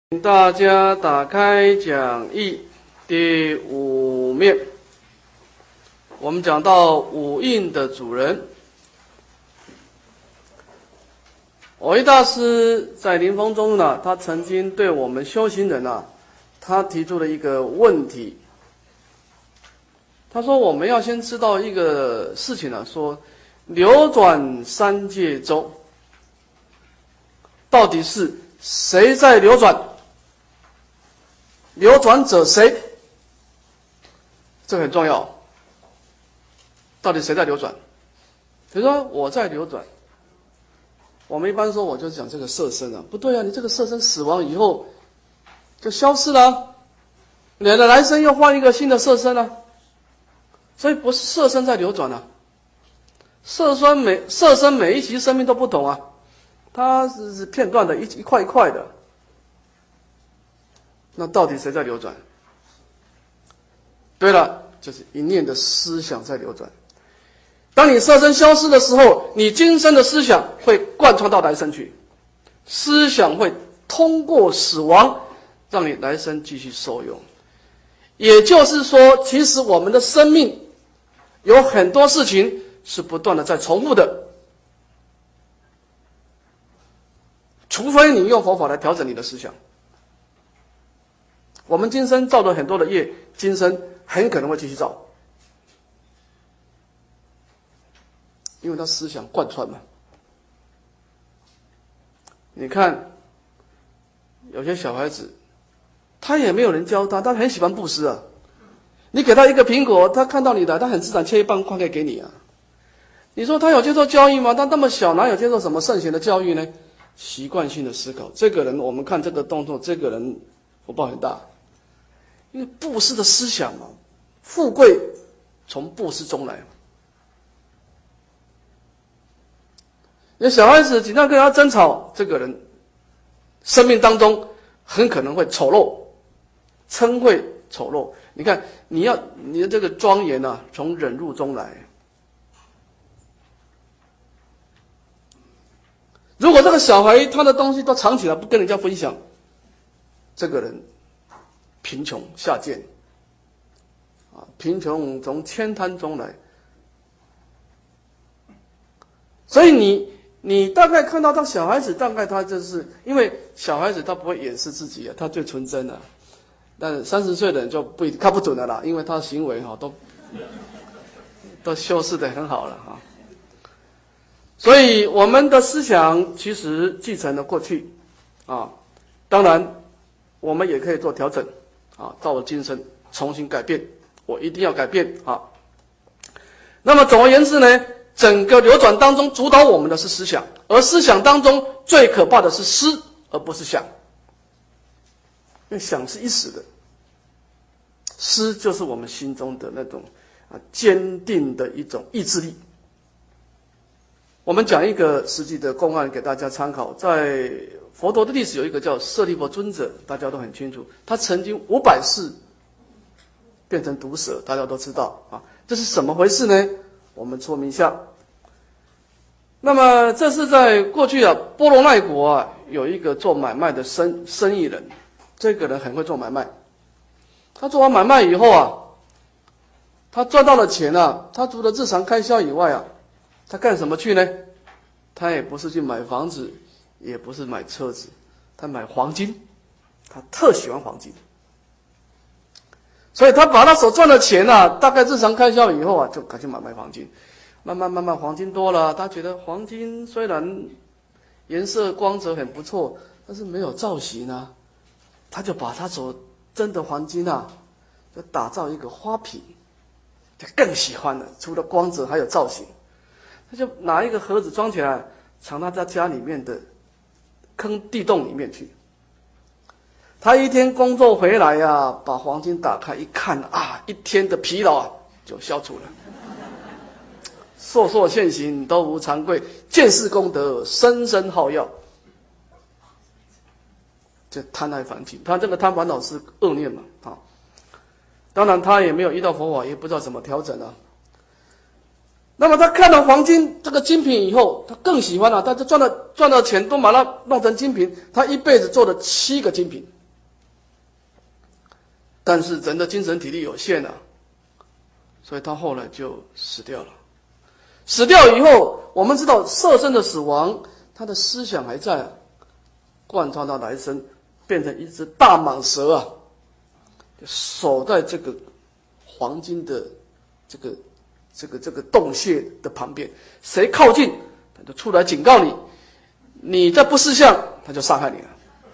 请大家打开讲义第5面，我们讲到五蕴的主人。蕅益大师在临风中呢，他曾经对我们修行人啊，他提出了一个问题。他说我们要先知道一个事情呢，说流转三界中，到底是谁在流转？流转者谁？这个很重要。到底谁在流转？比如说我在流转，我们一般说我就讲这个色身啊，不对啊，你这个色身死亡以后就消失了啊，你的来生又换一个新的色身啊，所以不是色身在流转啊。色身每一期生命都不同啊，它是片段的，一块一块的。那到底谁在流转？对了，就是一念的思想在流转。当你色身消失的时候，你今生的思想会贯穿到来生去，思想会通过死亡，让你来生继续受用。也就是说，其实我们的生命有很多事情是不断的在重复的，除非你用佛法来调整你的思想。我们今生造了很多的业，今生很可能会继续造，因为他思想贯穿嘛。你看有些小孩子，他也没有人教他，他很喜欢布施啊。你给他一个苹果，他看到你来，他很自然切一半块给你啊。你说他有接受教育吗？他那么小，哪有接受什么圣贤的教育呢？习惯性的思考，这个人我们看这个动作，这个人福报很大，因为布施的思想嘛，富贵从布施中来。有小孩子经常跟他争吵，这个人生命当中很可能会丑陋，嗔恚丑陋。你看，你的这个庄严啊，从忍辱中来。如果这个小孩他的东西都藏起来，不跟人家分享，这个人贫穷下贱啊，贫穷从悭贪中来。所以你大概看到他小孩子，大概他就是因为小孩子他不会掩饰自己啊，他最纯真啊。但30岁的人就不看不准了啦，因为他的行为都修饰得很好了哈。所以我们的思想其实继承了过去啊，当然我们也可以做调整啊，到了今生重新改变，我一定要改变啊。那么总而言之呢，整个流转当中主导我们的是思想，而思想当中最可怕的是思，而不是想。因为想是一时的，思就是我们心中的那种坚定的一种意志力。我们讲一个实际的公案给大家参考，在佛陀的历史有一个叫舍利弗尊者，大家都很清楚，他曾经500世变成毒蛇，大家都知道啊，这是怎么回事呢？我们说明一下。那么这是在过去啊，波罗奈国啊，有一个做买卖的生意人，这个人很会做买卖。他做完买卖以后啊，他赚到了钱啊，他除了日常开销以外啊，他干什么去呢？他也不是去买房子，也不是买车子，他买黄金，他特喜欢黄金。所以他把他所赚的钱啊，大概日常开销以后啊，就赶去买黄金。慢慢黄金多了，他觉得黄金虽然颜色光泽很不错，但是没有造型啊，他就把他所真的黄金啊，就打造一个花瓶，就更喜欢了。除了光泽还有造型，他就拿一个盒子装起来，藏到他家里面的地洞里面去。他一天工作回来啊，把黄金打开一看啊，一天的疲劳啊就消除了。烁烁现行，都无惭愧；见识功德，深深好耀。这贪爱烦恼，他这个贪烦恼是恶念嘛啊。当然他也没有遇到佛法，也不知道怎么调整啊。那么他看到黄金这个精品以后，他更喜欢了，他就赚了钱都把它弄成精品。他一辈子做了7个精品， 但是人的精神体力有限啊，所以他后来就死掉了。死掉以后，我们知道色身的死亡，他的思想还在啊，贯穿到来生，变成一只大蟒蛇啊，守在这个黄金的这个洞穴的旁边，谁靠近，他就出来警告你，你再不识相，他就伤害你了。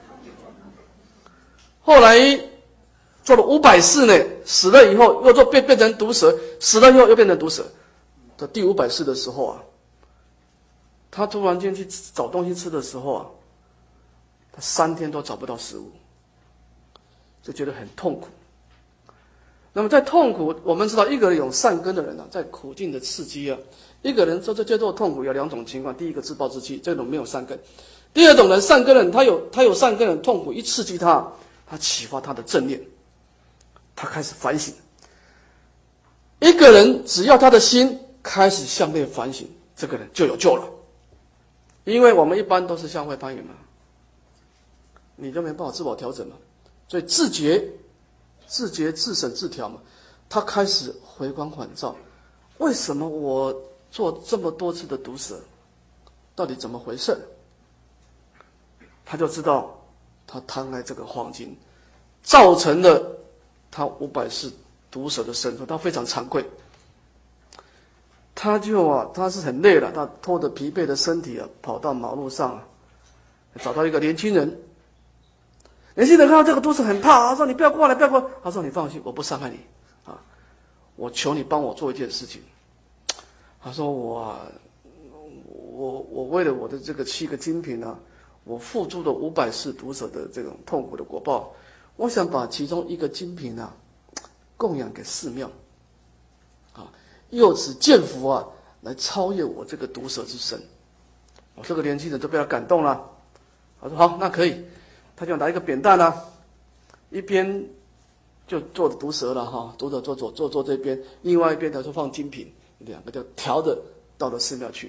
后来做了500世呢，死了以后又变成毒蛇，死了以后又变成毒蛇。到第500世的时候啊，他突然间去找东西吃的时候啊，他3天都找不到食物，就觉得很痛苦。那么在痛苦，我们知道一个人有善根的人啊，在苦境的刺激啊，一个人接受痛苦有2种情况：第一个自暴自弃，这种没有善根；第二种人善根的人，他有善根的人，痛苦一刺激他，他启发他的正念，他开始反省。一个人只要他的心开始向内反省，这个人就有救了。因为我们一般都是向外攀援嘛，你就没办法自我调整嘛，所以自觉、自省、自调嘛。他开始回光返照，为什么我做这么多次的毒蛇，到底怎么回事？他就知道他贪爱这个黄金，造成了他500世毒蛇的生出，他非常惭愧。他是很累了，他拖着疲惫的身体啊，跑到马路上啊，找到一个年轻人。年轻人看到这个毒蛇很怕，他说：“你不要过来，不要过来。”他说：“你放心，我不伤害你啊，我求你帮我做一件事情。”他说：“我为了我的这个7个精品啊，我付诸了500世毒蛇的这种痛苦的果报，我想把其中1个精品啊，供养给寺庙，啊，由此见福啊，来超越我这个毒蛇之身。”我这个年轻人就被他感动了，他说：“好，那可以。”他就拿一个扁担啊，一边就做毒蛇了哈，毒蛇做这边，另外一边他就放精品，2个就调着到了寺庙去。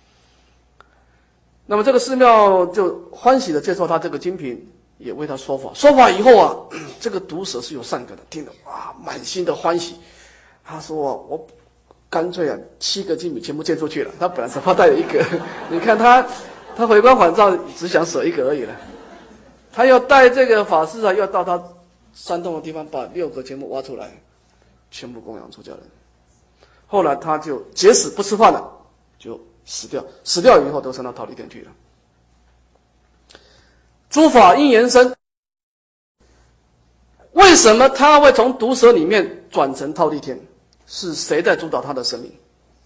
那么这个寺庙就欢喜的接受他这个精品，也为他说法。说法以后啊，这个毒蛇是有善根的，听了哇，满心的欢喜。他说：“我干脆啊，7个精品全部捐出去了。他本来只怕带了1个，你看他回光返照，只想舍1个而已了。他要带这个法师啊，要到他山洞的地方，把6个全部挖出来，全部供养出家人。后来他就节食不吃饭了，就死掉。死掉以后都升到忉利天去了。诸法因缘生，为什么他会从毒蛇里面转成忉利天？是谁在主导他的生命？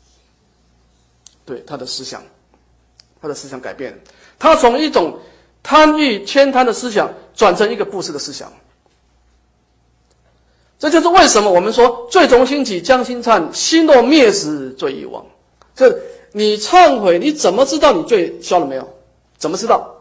对，他的思想改变了，他从一种贪欲悭贪的思想转成一个布施的思想。这就是为什么我们说罪从心起，将心忏，心若灭时罪亦亡。这你忏悔，你怎么知道你罪消了没有？怎么知道？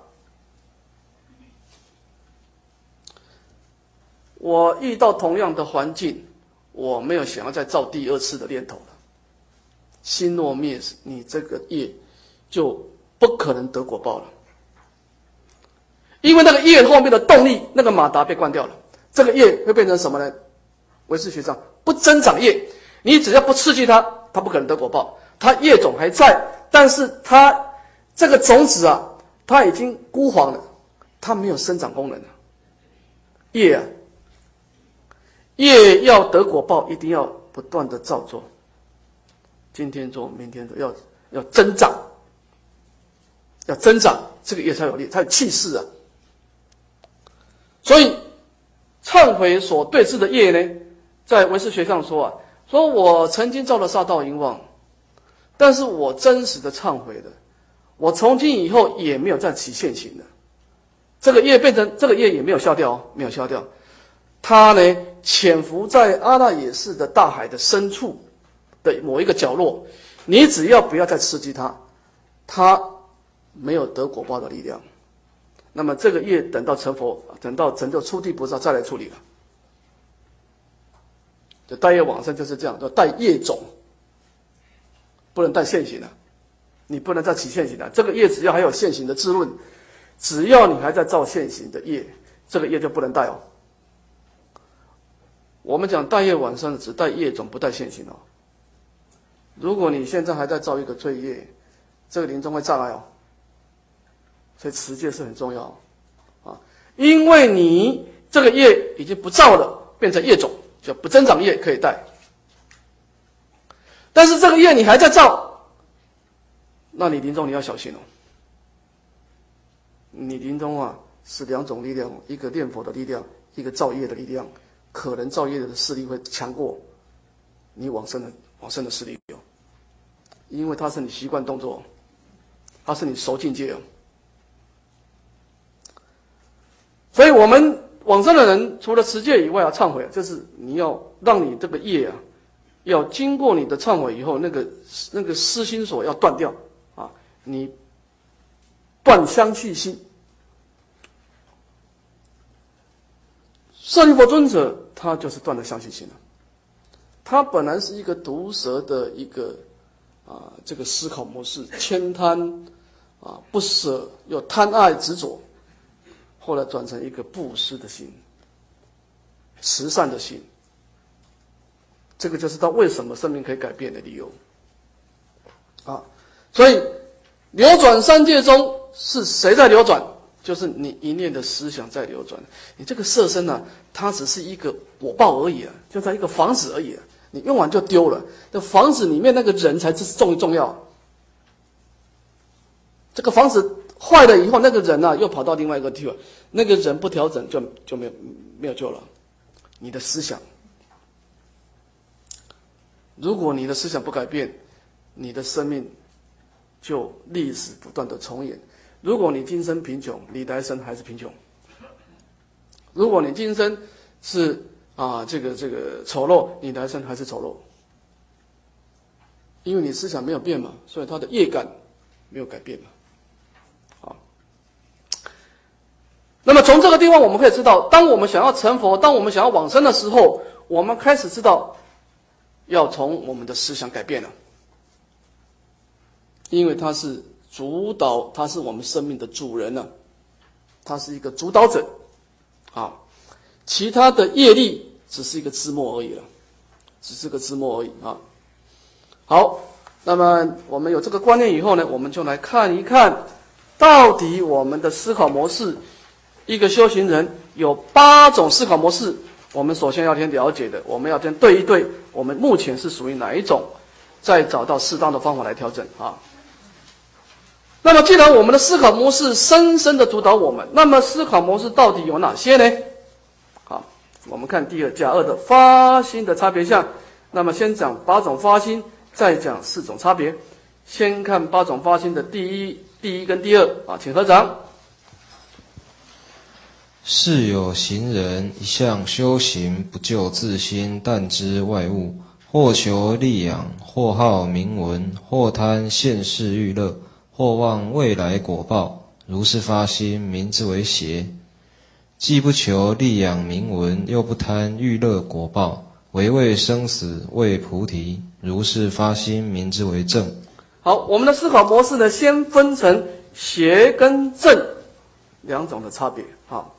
我遇到同样的环境，我没有想要再造第2次的念头了。心若灭时，你这个业就不可能得果报了。因为那个业后面的动力，那个马达被关掉了，这个业会变成什么呢？唯识学上不增长业，你只要不刺激它，它不可能得果报。它业种还在，但是它这个种子啊，它已经枯黄了，它没有生长功能了。业要得果报，一定要不断的照做，今天做，明天做，要增长，这个业才有力，才有气势啊。所以忏悔所对治的业呢，在唯识学上说啊，说我曾经造了杀盗淫妄，但是我真实的忏悔的，我从今以后也没有再起现行的，这个业也没有消掉哦，没有消掉，它呢潜伏在阿那耶识的大海的深处的某一个角落，你只要不要再刺激它，它没有得果报的力量。那么这个业等到成佛，等到成就初地菩萨再来处理了。就带业往生就是这样，叫带业种，不能带现行了，你不能再起现行了。这个业只要还有现行的滋润，只要你还在造现行的业，这个业就不能带哦。 我们讲带业往生的，只带业种，不带现行哦。如果你现在还在造一个罪业，这个临终会障碍哦。所以持戒是很重要啊，因为你这个业已经不造了，变成业种，叫不增长业可以带。但是这个业你还在造，那你临终你要小心哦。你临终啊是两种力量，一个念佛的力量，一个造业的力量，可能造业的势力会强过你往生的势力哦，因为它是你习惯动作，它是你熟境界哦。所以我们往生的人，除了持戒以外啊，忏悔，就是你要让你这个业啊，要经过你的忏悔以后，那个私心所要断掉啊，你断相续心。舍利弗尊者他就是断了相续心了，他本来是一个毒蛇的一个这个思考模式，悭贪不舍又贪爱执着。后来转成一个布施的心，慈善的心，这个就是他为什么生命可以改变的理由啊！所以流转三界中是谁在流转？就是你一念的思想在流转。你这个色身呢，它只是一个果报而已啊，就在一个房子而已啊，你用完就丢了。那房子里面那个人才是重要。这个房子坏了以后，那个人又跑到另外一个地方，那个人不调整就没有救了。你的思想，如果你的思想不改变，你的生命就历史不断的重演。如果你今生贫穷，你来生还是贫穷；如果你今生是这个丑陋，你来生还是丑陋。因为你思想没有变嘛，所以他的业感没有改变嘛。那么从这个地方我们可以知道，当我们想要成佛，当我们想要往生的时候，我们开始知道要从我们的思想改变了，因为他是主导，他是我们生命的主人了，他是一个主导者其他的业力只是一个枝末而已了，只是个枝末而已啊。好，那么我们有这个观念以后呢，我们就来看一看，到底我们的思考模式。一个修行人有8种思考模式，我们首先要先了解的，我们要先对一对，我们目前是属于哪一种，再找到适当的方法来调整啊。那么既然我们的思考模式深深的主导我们，那么思考模式到底有哪些呢？好，我们看第二甲二的发心的差别项。那么先讲8种发心，再讲4种差别。先看8种发心的第一跟第二请合掌。 是有行人一向修行，不救自心，但知外物，或求利养，或好名闻，或贪现世欲乐，或望未来果报，如是发心，名之为邪。既不求利养名闻，又不贪欲乐果报，唯为生死，为菩提，如是发心，名之为正。 好，我们的思考模式呢，先分成邪跟正2种的差别。好。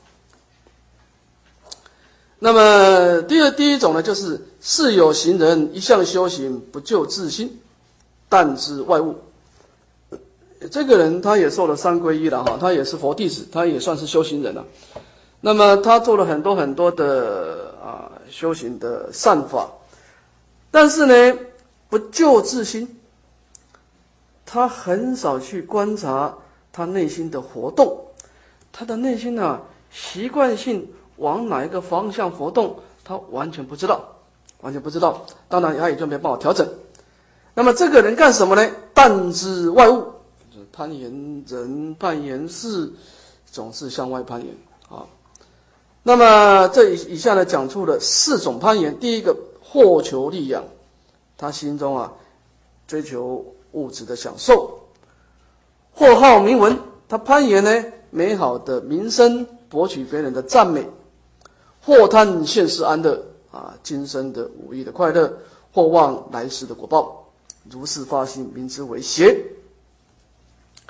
那么第一种呢，就是是有行人一向修行，不救自心，但知外物。这个人他也受了3皈依了他也是佛弟子，他也算是修行人了。那么他做了很多的修行的善法，但是呢，不救自心，他很少去观察他内心的活动，他的内心习惯性往哪一个方向活动，他完全不知道。当然，他也就没办法调整。那么这个人干什么呢？但知外物，就是攀岩人、攀岩事，总是向外攀岩那么这以下呢，讲出了4种攀岩。第一个，或求利养，他心中追求物质的享受；或好名闻，他攀岩呢美好的名声，博取别人的赞美；或贪现世安乐今生的五欲的快乐；或望来世的果报，如是发心，名之为邪。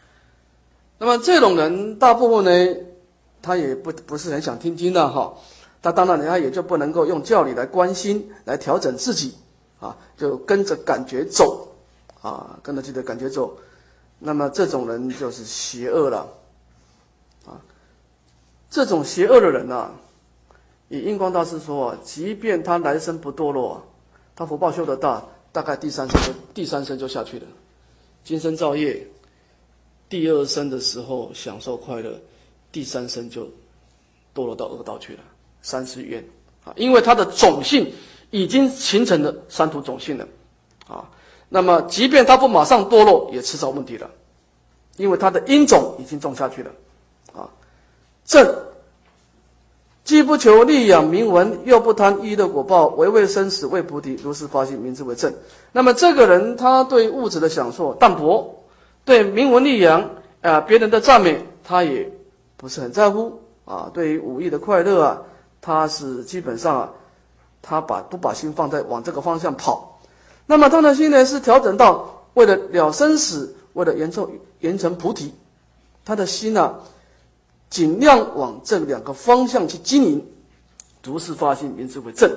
那么这种人大部分呢，他也不是很想听经的他当然他也就不能够用教理来关心来调整自己啊，就跟着感觉走啊，跟着自己的感觉走。那么这种人就是邪恶了啊。这种邪恶的人啊，以印光大师说啊，即便他来生不堕落啊，他福报修得大，大概第三生就下去了。今生造业，第二生的时候享受快乐，第三生就堕落到恶道去了，三世冤啊！因为他的种性已经形成了三途种性了啊。那么，即便他不马上堕落，也迟早问题了，因为他的因种已经种下去了啊。正既不求利养名闻，又不贪欲乐果报，唯为生死为菩提，如是发心，名之为正。那么这个人，他对物质的享受淡薄，对名闻利养别人的赞美，他也不是很在乎啊。对于五欲的快乐啊，他是基本上他不把心放在往这个方向跑。那么他的心呢，是调整到为了了生死，为了圆成菩提，他的心尽量往这两个方向去经营，如是发心，名之为正。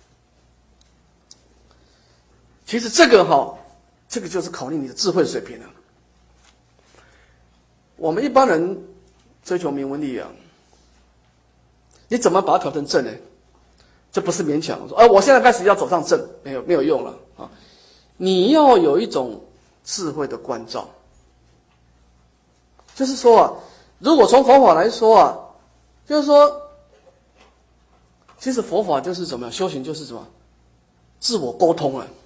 其实这个就是考虑你的智慧水平了。我们一般人追求名闻利养，你怎么把它调成正呢？这不是勉强说，我现在开始要走上正，没有用了啊！你要有一种智慧的关照，就是说如果从佛法来说就是说，其实佛法就是怎么样，修行就是什么，自我沟通啊！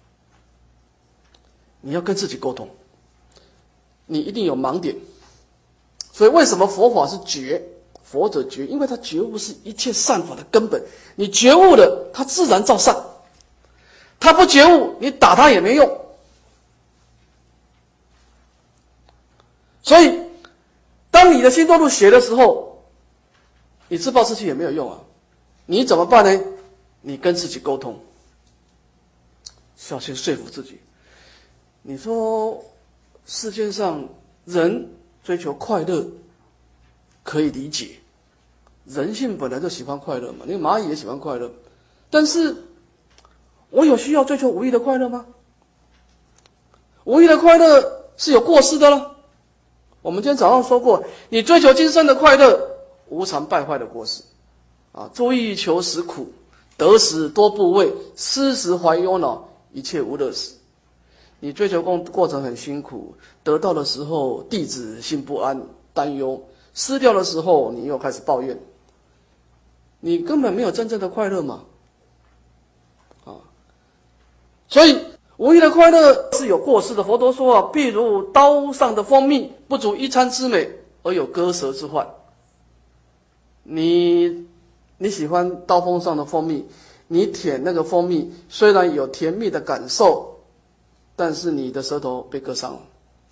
你要跟自己沟通，你一定有盲点，所以为什么佛法是觉？佛者觉，因为他觉悟是一切善法的根本。你觉悟了，他自然造善；他不觉悟，你打他也没用。所以，当你的心堕入邪的时候，你自暴自弃也没有用啊。你怎么办呢？你跟自己沟通，要先说服自己。你说世界上人追求快乐，可以理解。人性本来就喜欢快乐嘛，那个蚂蚁也喜欢快乐，但是我有需要追求无意的快乐吗？无意的快乐是有过失的了。我们今天早上说过，你追求今生的快乐，无常败坏的过失注意求时苦，得时多怖畏，失时怀忧恼，一切无乐事。你追求过程很辛苦，得到的时候弟子心不安担忧，失掉的时候你又开始抱怨，你根本没有真正的快乐嘛所以无意的快乐是有过失的。佛陀说譬如刀上的蜂蜜，不足一餐之美，而有割舌之患。你喜欢刀锋上的蜂蜜，你舔那个蜂蜜，虽然有甜蜜的感受，但是你的舌头被割伤了。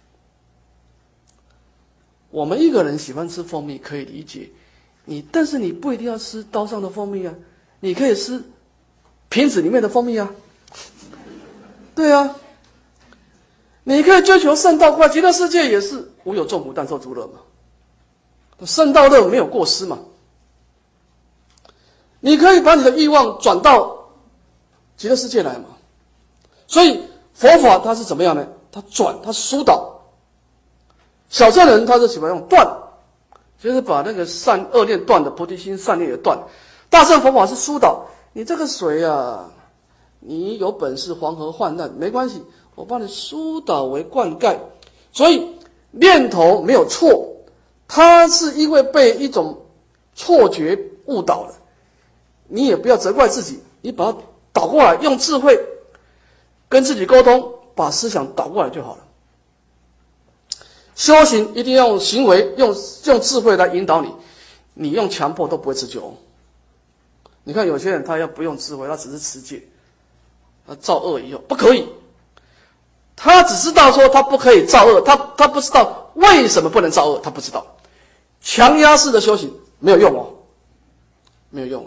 我们一个人喜欢吃蜂蜜可以理解，但是你不一定要吃刀上的蜂蜜啊，你可以吃瓶子里面的蜂蜜啊。对啊，你可以追求圣道快，极乐世界也是无有众苦，但受诸乐嘛。圣道乐没有过失嘛。你可以把你的欲望转到极乐世界来嘛。所以佛法它是怎么样呢？它疏导。小乘人他是喜欢用断，就是把那个善恶念断的，菩提心善念也断。大乘佛法是疏导，你这个水你有本事黄河泛滥没关系，我帮你疏导为灌溉。所以念头没有错，它是因为被一种错觉误导了。你也不要责怪自己，你把它倒过来，用智慧跟自己沟通，把思想倒过来就好了。修行一定要用行为，用智慧来引导你，你用强迫都不会持久。你看有些人他要不用智慧，他只是持戒，他造恶以后不可以，他只知道说他不可以造恶，他不知道为什么不能造恶，他不知道。强压式的修行没有用没有用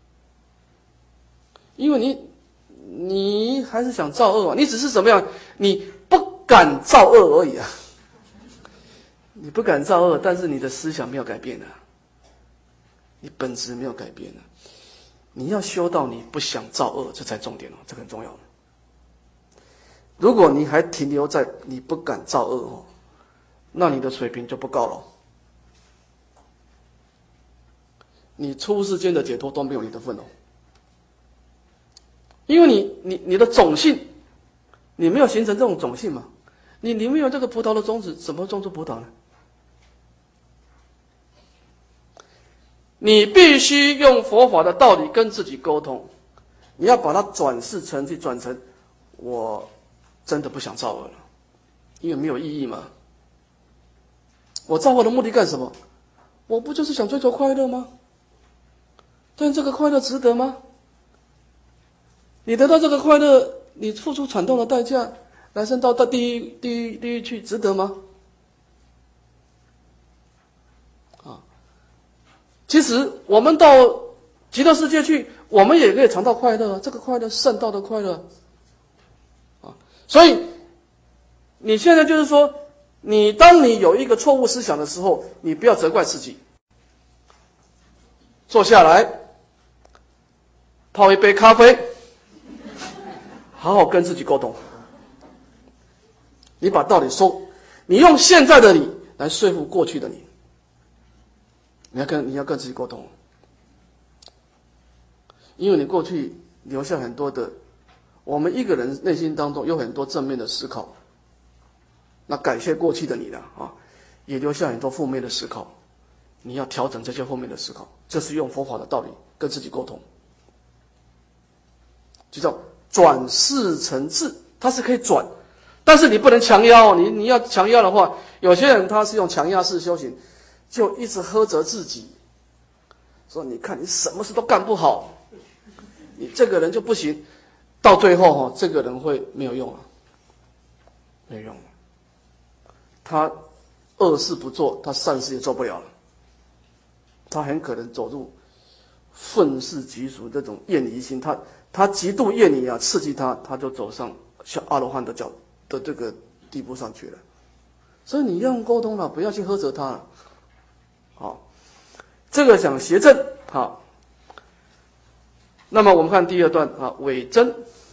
因为你还是想造恶你只是怎么样，你不敢造恶而已你不敢造恶，但是你的思想没有改变你本质没有改变了。你要修到你不想造恶，这才重点哦，这个很重要。如果你还停留在你不敢造恶哦，那你的水平就不高了。你出世间的解脱都没有你的份哦，因为你的种性，你没有形成这种种性嘛，你没有这个葡萄的种子，怎么种出葡萄呢？你必须用佛法的道理跟自己沟通，你要把它转成我真的不想造恶了，因为没有意义嘛。我造恶的目的干什么？我不就是想追求快乐吗？但这个快乐值得吗？你得到这个快乐，你付出惨痛的代价，来生到地狱去，值得吗？其实我们到极乐世界去，我们也可以尝到快乐，这个快乐圣道的快乐所以你现在就是说，当你有一个错误思想的时候，你不要责怪自己，坐下来泡一杯咖啡，好好跟自己沟通。你把道理说，你用现在的你来说服过去的你。你要跟自己沟通，因为你过去留下很多的，我们一个人内心当中有很多正面的思考，那感谢过去的你了也留下很多负面的思考，你要调整这些负面的思考，这是用佛法的道理跟自己沟通，就叫转世成智，它是可以转，但是你不能强压你要强压的话，有些人他是用强压式修行。就一直呵责自己，说你看你什么事都干不好，你这个人就不行，到最后这个人会没有用了，没有用了。他恶事不做，他善事也做不了了，他很可能走入愤世嫉俗这种厌离心，他极度厌离刺激他就走上像阿罗汉的这个地步上去了。所以你要用沟通了，不要去呵责他了。好，这个讲邪正。好，那么我们看第二段伪真。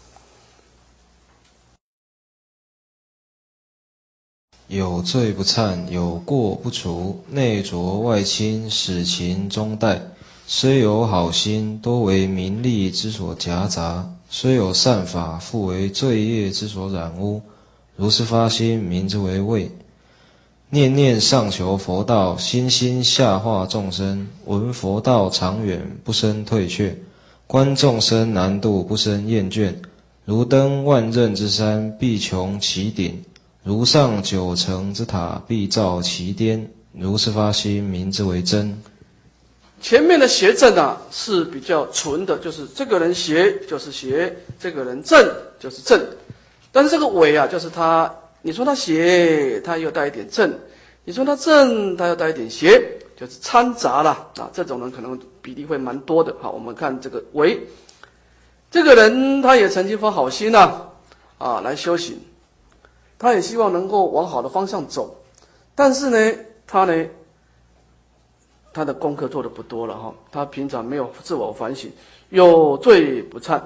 有罪不忏，有过不除，内浊外清，使情中怠。虽有好心，多为名利之所夹杂；虽有善法，复为罪业之所染污。如是发心，名之为畏。念念上求佛道，心心下化众生。闻佛道长远，不生退却；观众生难度，不生厌倦。如登万仞之山，必穷其顶；如上九层之塔，必照其巅。如是发心，名之为真。 前面的邪正是比较纯的，就是这个人邪就是邪，这个人正就是正。但是这个伪就是他。你说他邪，他又带一点正；你说他正，他又带一点邪，就是掺杂了这种人可能比例会蛮多的。好，我们看这个伪，这个人他也曾经发好心来修行，他也希望能够往好的方向走，但是呢，他的功课做的不多了他平常没有自我反省，有罪不忏。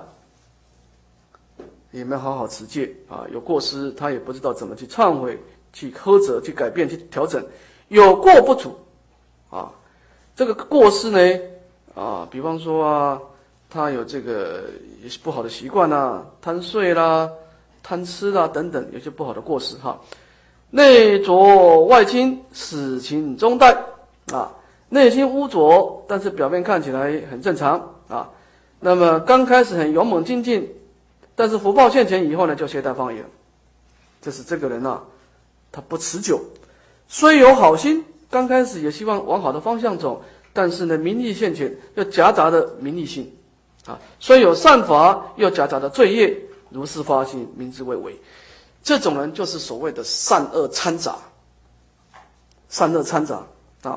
也没有好好持戒有过失他也不知道怎么去忏悔、去呵责、去改变、去调整，有过不除这个过失呢比方说他有这个也是不好的习惯贪睡啦、贪吃啦等等，有些不好的过失内浊外清，使情中怠内心污浊，但是表面看起来很正常那么刚开始很勇猛精进。但是福报现前以后呢，就懈怠放逸了。这是这个人他不持久。虽有好心，刚开始也希望往好的方向走，但是呢，名利现前，又夹杂的名利心虽有善法，又夹杂的罪业，如是发心，名之为伪。这种人就是所谓的善恶掺杂。善恶掺杂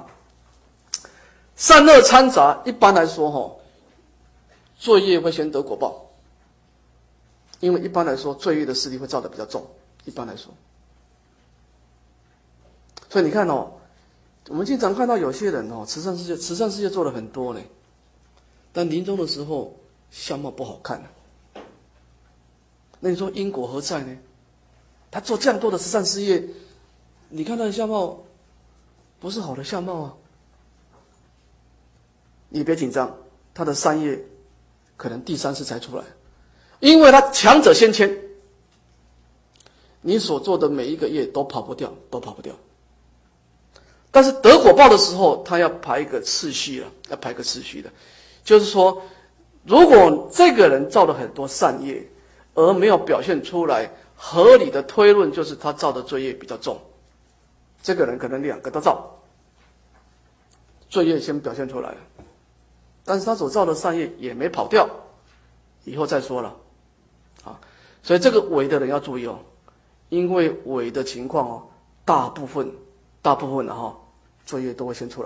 善恶掺杂，一般来说罪业会先得果报。因为一般来说，罪业的势力会造得比较重。一般来说，所以你看我们经常看到有些人哦，慈善事业做了很多呢，但临终的时候相貌不好看。那你说因果何在呢？他做这样多的慈善事业，你看他的相貌不是好的相貌啊。你别紧张，他的善业可能第3世才出来，因为他强者先迁，你所做的每一个业都跑不掉，都跑不掉。但是得果报的时候，他要排一个次序了，要排个次序的，就是说，如果这个人造了很多善业，而没有表现出来，合理的推论就是他造的罪业比较重。这个人可能2个都造，罪业先表现出来了，但是他所造的善业也没跑掉，以后再说了，啊，所以这个伪的人要注意哦，因为伪的情况哦，大部分的哈，罪业都会先出来，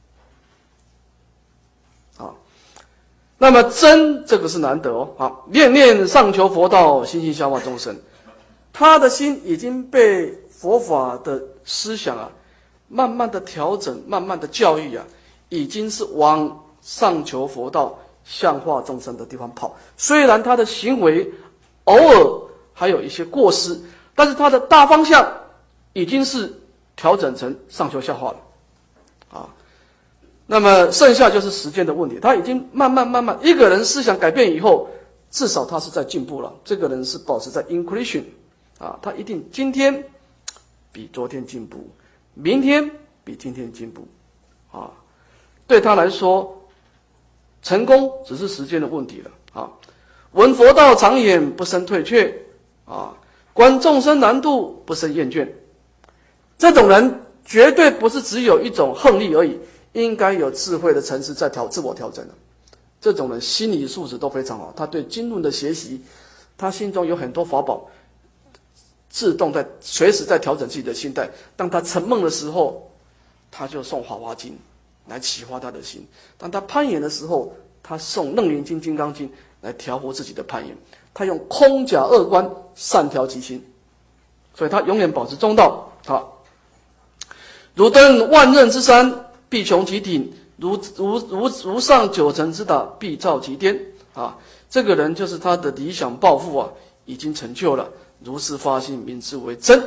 啊，那么真这个是难得哦，啊，念念上求佛道，心心消化众生，他的心已经被佛法的思想啊，慢慢的调整，慢慢的教育啊，已经是往上求佛道、向化众生的地方跑。虽然他的行为偶尔还有一些过失，但是他的大方向已经是调整成上求下化了，啊，那么剩下就是时间的问题。他已经慢慢，一个人思想改变以后，至少他是在进步了。这个人是保持在 increasing， 啊，他一定今天比昨天进步，明天比今天进步，啊，对他来说，成功只是时间的问题了，啊，闻佛道常言，不生退却，啊，观众生难度，不生厌倦。这种人绝对不是只有一种横力而已，应该有智慧的层次在自我调整的。这种人心理素质都非常好，他对经论的学习，他心中有很多法宝，自动在随时在调整自己的心态。当他沉闷的时候，他就诵《法华经》来启发他的心；当他攀岩的时候，他诵《楞严经》《金刚经》来调和自己的攀岩。他用空假二观善调其心，所以他永远保持中道。好。如登万仞之山，必穷其顶；如上九层之塔，必造其巅。啊，这个人就是他的理想抱负啊，已经成就了。如是发心，名之为真。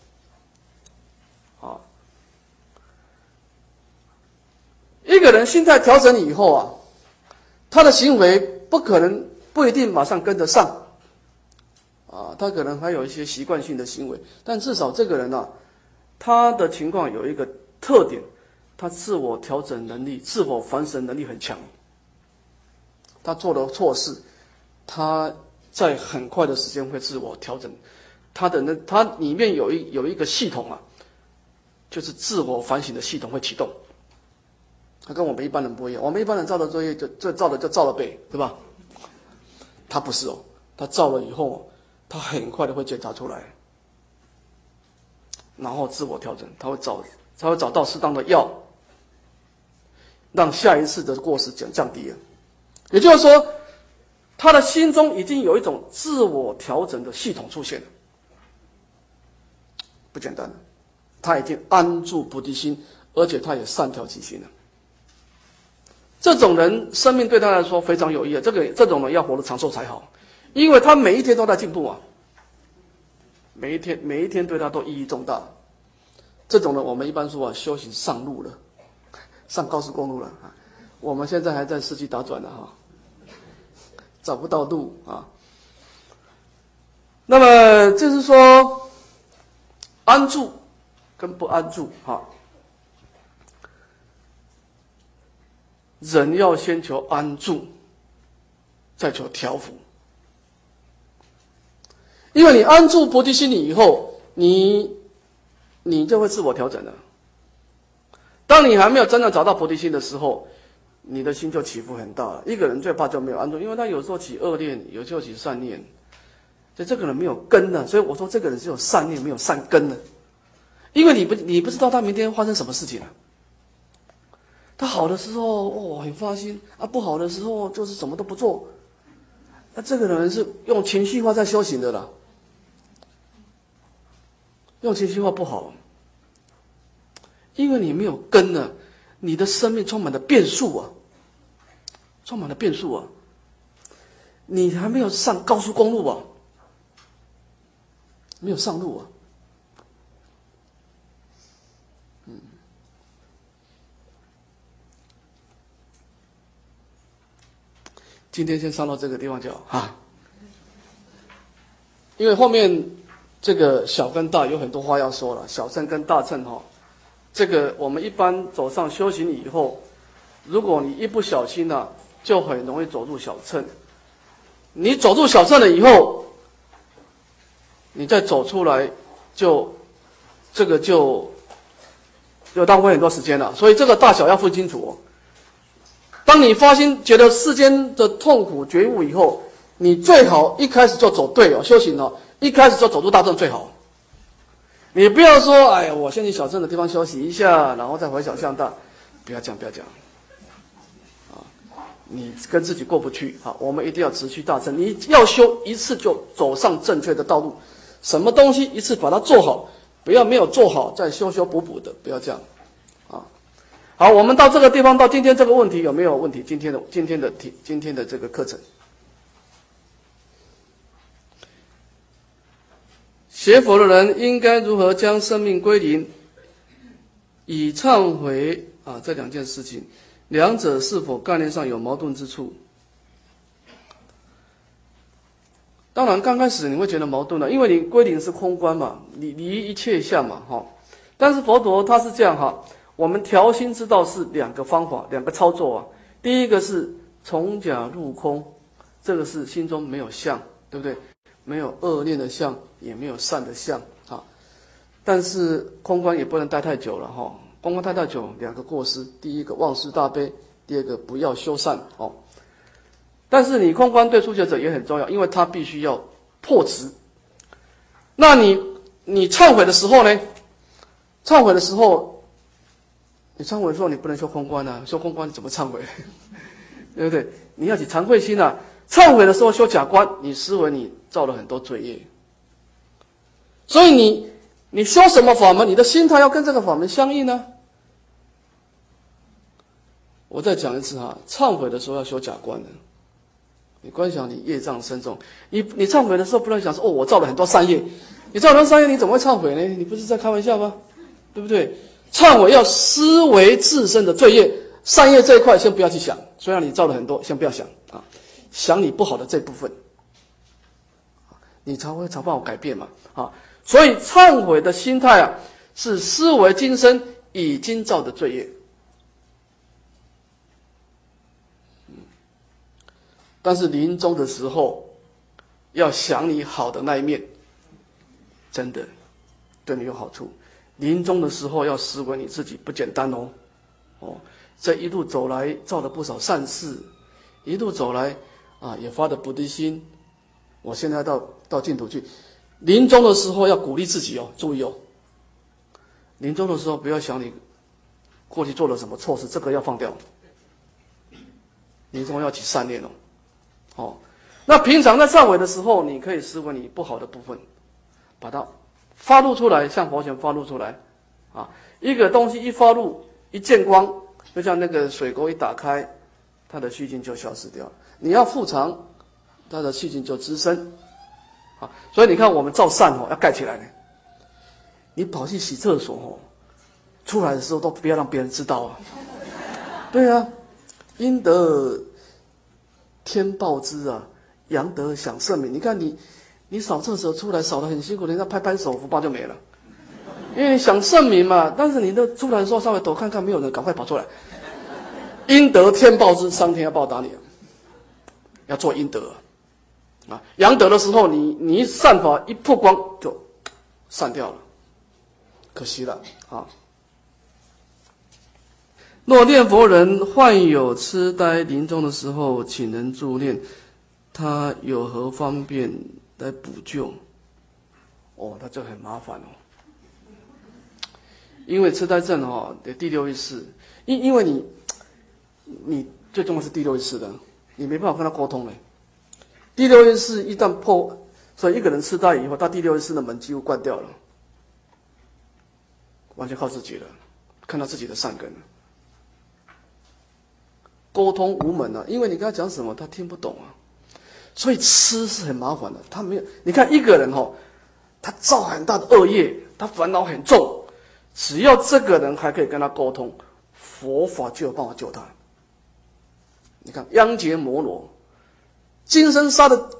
啊，一个人心态调整以后啊，他的行为不一定马上跟得上。啊，他可能还有一些习惯性的行为，但至少这个人啊，他的情况有一个特点，他自我调整能力、自我反省能力很强。他做了错事，他在很快的时间会自我调整。他里面有一个系统啊，就是自我反省的系统会启动。他跟我们一般人不一样，我们一般人造的作业就造了背，对吧？他不是哦，他造了以后，他很快的会检查出来。然后自我调整，他会找到适当的药，让下一次的过失降低了。也就是说，他的心中已经有一种自我调整的系统出现了，不简单了。他已经安住菩提心，而且他也善调其心了。这种人生命对他来说非常有意义，这种人要活得长寿才好，因为他每一天都在进步啊。每一天对他都意义重大。这种人我们一般说啊，修行上路了，上高速公路了啊。我们现在还在市区打转呢哈，找不到路啊。那么就是说，安住跟不安住哈，人要先求安住，再求调伏。因为你安住菩提心里以后，你就会自我调整了。当你还没有真正找到菩提心的时候，你的心就起伏很大了。一个人最怕就没有安住，因为他有时候起恶念，有时候起善念，所以这个人没有根呢。所以我说这个人只有善念，没有善根呢。因为你不知道他明天发生什么事情了。他好的时候很发心啊，不好的时候就是什么都不做。那这个人是用情绪化在修行的啦。用情绪化不好， 因为你没有根呢，你的生命充满了变数啊，充满了变数啊。你还没有上高速公路啊，没有上路啊。今天先上到这个地方就好哈，因为后面这个小跟大有很多话要说了。小乘跟大乘哈，这个我们一般走上修行以后，如果你一不小心呢，就很容易走入小乘。你走入小乘了以后，你再走出来就浪费很多时间了。所以这个大小要分清楚哦。当你发心觉得世间的痛苦觉悟以后，你最好一开始就走对哦，修行哦，一开始就走入大乘最好。你不要说，哎呀，我先去小乘的地方休息一下，然后再回小向大，不要讲，啊，你跟自己过不去啊。我们一定要持续大乘，你要修一次就走上正确的道路，什么东西一次把它做好，不要没有做好再修补的，不要这样。好，我们到这个地方，到今天这个问题有没有问题？今天的这个课程，学佛的人应该如何将生命归零，以忏悔啊这两件事情，两者是否概念上有矛盾之处？当然，刚开始你会觉得矛盾了，因为你归零是空观嘛，你离一切相嘛，哈。但是佛陀他是这样哈。我们调心之道是两个方法，两个操作啊。第一个是从假入空，这个是心中没有相，对不对？没有恶念的相，也没有善的相啊。但是空观也不能待太久了哈，空观待太久，两个过失：第一个忘失大悲，第二个不要修善哦。但是你空观对初学者也很重要，因为他必须要破执。那你忏悔的时候呢？忏悔的时候。你忏悔的时候，你不能修空观啊，修空观你怎么忏悔？对不对？你要起惭愧心啊。忏悔的时候修假观，你思维你造了很多罪业。所以你修什么法门，你的心态要跟这个法门相应呢。我再讲一次哈，忏悔的时候要修假观的。你观想你业障深重，你忏悔的时候不能想说哦，我造了很多善业，你造了很多善业，你怎么会忏悔呢？你不是在开玩笑吗？对不对？忏悔要思维自身的罪业，善业这一块先不要去想，虽然你造了很多，先不要想啊，想你不好的这部分，你才办法改变嘛啊。所以忏悔的心态啊，是思维今生已经造的罪业。但是临终的时候，要想你好的那一面，真的对你有好处。临终的时候要思维你自己不简单哦，这一路走来造了不少善事，一路走来啊也发了菩提心。我现在到净土去，临终的时候要鼓励自己哦，注意哦，临终的时候不要想你过去做了什么错事，这个要放掉。临终要起善念哦，那平常在忏悔的时候，你可以思维你不好的部分，把它发露出来，向佛前发露出来，啊，一个东西一发露，一见光，就像那个水沟一打开，它的虚境就消失掉了。你要复常，它的虚境就滋生，啊，所以你看我们造善要盖起来呢。你跑去洗厕所出来的时候都不要让别人知道啊。对啊，阴德天报之啊，阳德享圣名。你看你扫厕所出来扫得很辛苦，人家拍拍手，福报就没了。因为你想圣名嘛，但是你都出来的时候稍微躲看看，没有人，赶快跑出来。阴德天报之，上天要报答你，要做阴德啊。阳德的时候，你一散法一曝光就散掉了，可惜了啊。若念佛人患有痴呆，临终的时候请人助念，他有何方便来补救？他就很麻烦因为痴呆症的第六意识，因为你最重要是第六意识的，你没办法跟他沟通的。第六意识一旦破，所以一个人痴呆以后，他第六意识的门几乎关掉了，完全靠自己了。 看到自己的善根。沟通无门啊，因为你跟他讲什么，他听不懂啊。所以吃是很麻烦的，他没有。你看一个人他造很大的恶业，他烦恼很重，只要这个人还可以跟他沟通，佛法就有办法救他。你看央结摩罗，今生杀了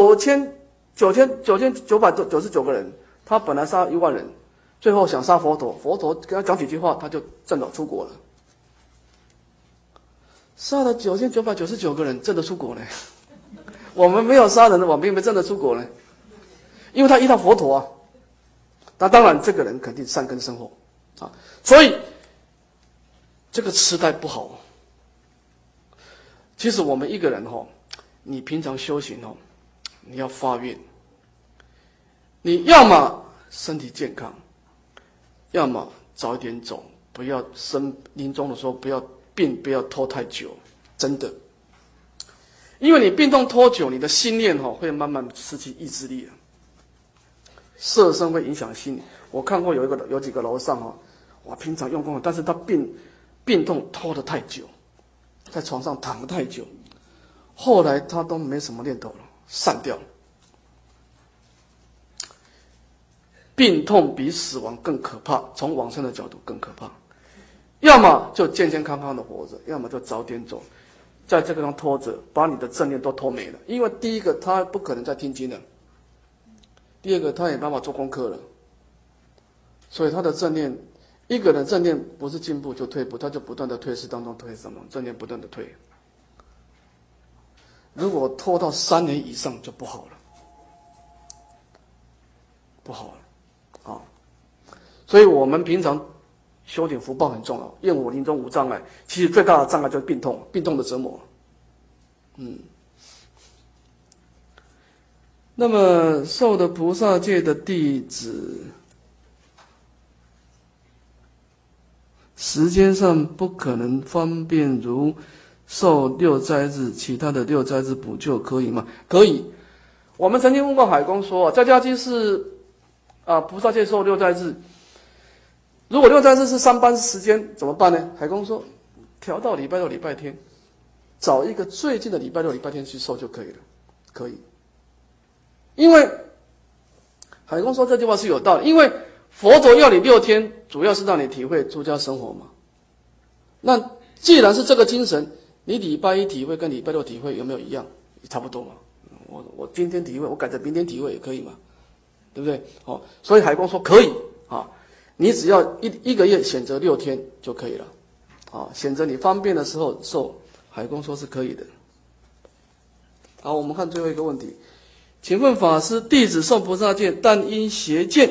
9999个人，他本来杀1万人，最后想杀佛陀，佛陀跟他讲几句话，他就证得出国了。杀了9999个人，证得出国呢？我们没有杀人的，我们并没证得出国呢，因为他遇到佛陀啊。那当然，这个人肯定善根深厚啊，所以这个痴呆不好。其实我们一个人你平常修行你要发愿，你要么身体健康，要么早一点走，不要临终的时候不要拖太久，真的，因为你病痛拖久，你的心念会慢慢失去意志力了。色身会影响心理。我看过有几个楼上哇，平常用功，但是他病痛拖得太久，在床上躺得太久，后来他都没什么念头了，散掉了。病痛比死亡更可怕，从往生的角度更可怕。要么就健健康康的活着，要么就早点走，在这个地方拖着，把你的正念都拖没了。因为第一个他不可能再听经了，第二个他也没办法做功课了，所以他的正念，一个人正念不是进步就退步，他就不断的退失当中，正念不断的退。如果拖到3年以上就不好了，不好了啊！所以我们平常修行福报很重要，愿我临终无障碍。其实最大的障碍就是病痛的折磨。那么受的菩萨戒的弟子，时间上不可能方便如受6斋日，其他的6斋日补救可以吗？可以。我们曾经问过海公说，在家居士菩萨戒受6斋日，如果6斋日是3班时间怎么办呢？海公说，调到礼拜六、礼拜天，找一个最近的礼拜六、礼拜天去受就可以了，可以。因为海公说这句话是有道理，因为佛陀要你6天，主要是让你体会出家生活嘛。那既然是这个精神，你礼拜1体会跟礼拜6体会有没有一样？差不多嘛。我今天体会，我改成明天体会也可以嘛，对不对？所以海公说可以啊，你只要一个月选择6天就可以了，选择你方便的时候受，海公说是可以的。好，我们看最后一个问题。请问法师，弟子受菩萨戒，但因邪见，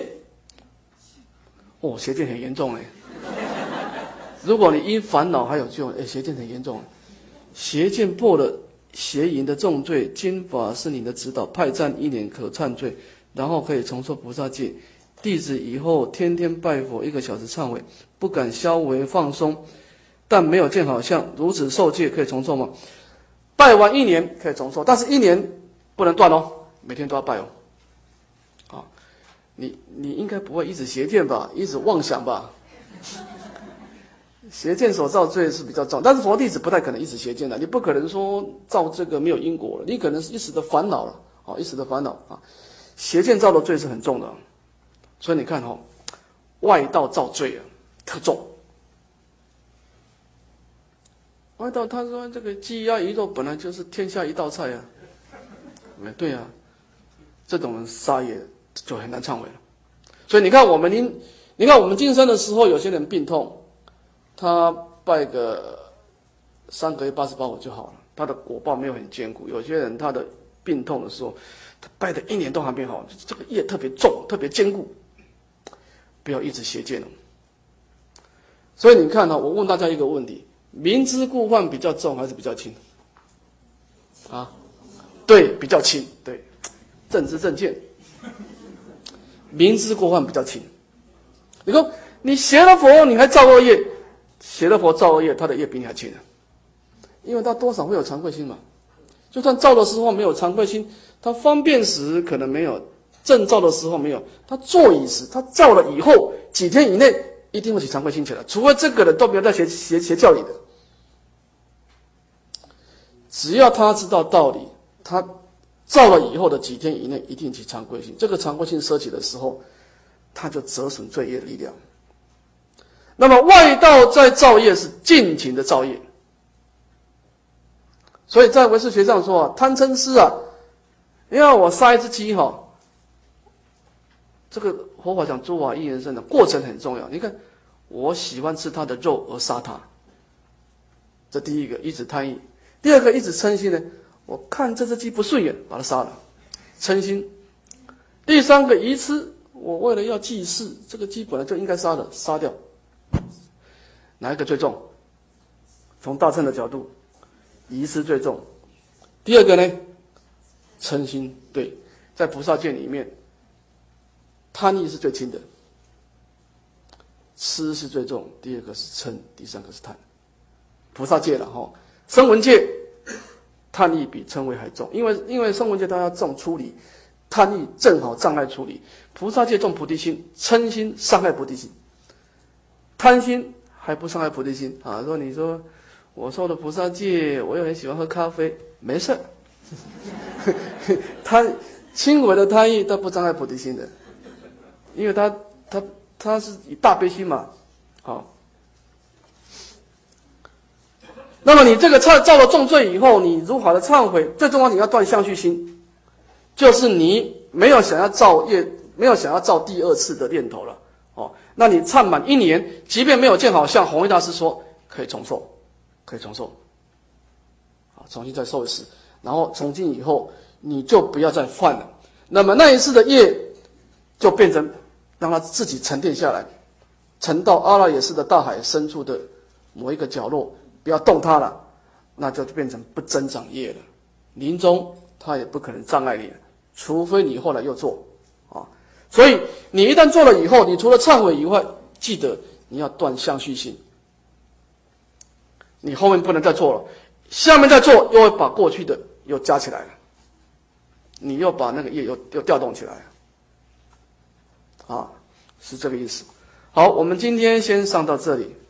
邪见很严重哎。如果你因烦恼还有救，邪见很严重，邪见破了邪淫的重罪，经法师你的指导，派战1年可忏罪，然后可以重受菩萨戒。弟子以后天天拜佛1个小时忏悔，不敢消为放松，但没有见好相，如此受戒可以重受吗？拜完1年可以重受，但是1年不能断哦。每天都要拜哦，你应该不会一直邪见吧，一直妄想吧？邪见所造罪是比较重，但是佛弟子不太可能一直邪见的，你不可能说造这个没有因果了，你可能是一时的烦恼了，一时的烦恼啊，邪见造的罪是很重的，所以你看外道造罪特重。外道他说这个鸡鸭鱼肉本来就是天下一道菜啊，对啊。这种人杀业就很难忏悔了，所以你看我们净身的时候，有些人病痛，他拜个3个月88火就好了，他的果报没有很坚固。有些人他的病痛的时候，他拜的1年都还没好，这个业特别重，特别坚固，不要一直邪见了。所以你看我问大家一个问题：明知故犯比较重还是比较轻？对，比较轻，对。正知正见，明知故犯比较轻。你说你学了佛，你还造恶业，学了佛造恶业，他的业比你还轻啊，因为他多少会有惭愧心嘛。就算造的时候没有惭愧心，他方便时可能没有，正造的时候没有，他座椅时，他造了以后几天以内一定会起常规心起来，除了这个人都没有在学教理的。只要他知道道理，他造了以后的几天以内一定起常规性。这个常规性升起的时候，他就折损罪业的力量。那么外道在造业是尽情的造业，所以在唯识学上说啊，贪嗔痴啊，因为我杀一只鸡哈，这个佛法讲诸法因缘生的过程很重要。你看，我喜欢吃它的肉而杀它，这第一个一直贪意；第二个一直嗔心呢，我看这只鸡不顺眼，把它杀了，嗔心；第三个愚痴，我为了要祭祀，这个鸡本来就应该杀的，杀掉。哪一个最重？从大乘的角度，愚痴最重。第二个呢，嗔心。对，在菩萨界里面，贪意是最轻的，痴是最重，第二个是嗔，第三个是贪。菩萨界了哈，声闻界贪意比嗔恚还重，因为声闻界它要重处理，贪意正好障碍处理。菩萨界重菩提心，嗔心伤害菩提心，贪心还不伤害菩提心啊！你说我受了菩萨戒，我又很喜欢喝咖啡，没事。轻微的贪意，它不伤害菩提心的，因为它是以大悲心嘛。好，那么你这个造了重罪以后，你如法的忏悔，最重要你要断相续心，就是你没有想要造业，没有想要造第二次的念头了。哦，那你忏满1年，即便没有见好像弘一大师说可以重受，可以重受，重新再受一次，然后从今以后你就不要再犯了。那么那一次的业就变成让它自己沉淀下来，沉到阿拉也是的大海深处的某一个角落，不要动它了，那就变成不增长业了。临终它也不可能障碍你了，除非你后来又做啊。所以你一旦做了以后，你除了忏悔以外，记得你要断相续心。你后面不能再做了，下面再做又会把过去的又加起来了，你又把那个业又调动起来了，啊，是这个意思。好，我们今天先上到这里。